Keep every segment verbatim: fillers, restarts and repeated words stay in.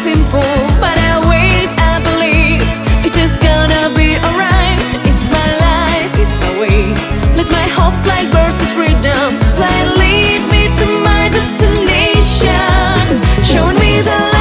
simple, but I wait, I believe it is gonna be alright. It's my life, it's my way. Let my hopes like birds of freedom fly, lead me to my destination, showing me the light.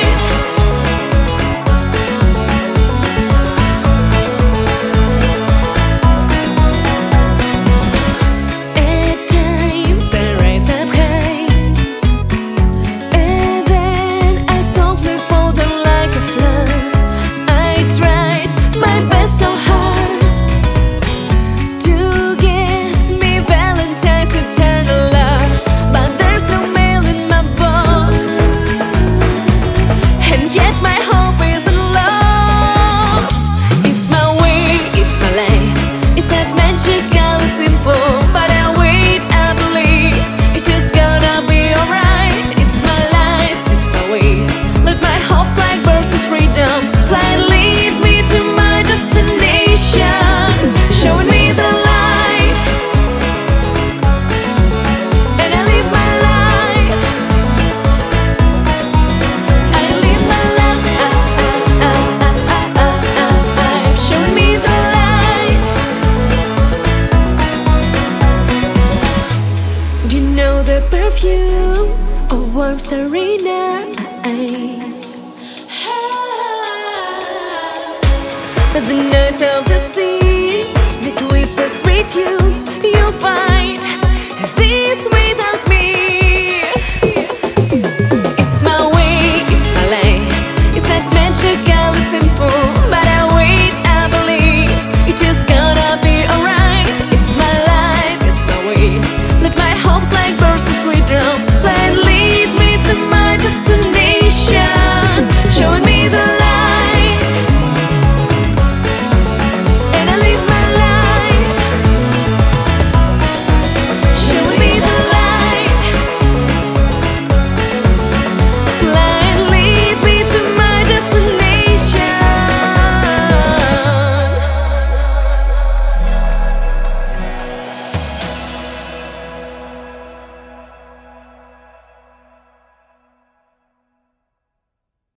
The perfume of warm serenades, the noise of the sea that whispers sweet tunes. You'll find this without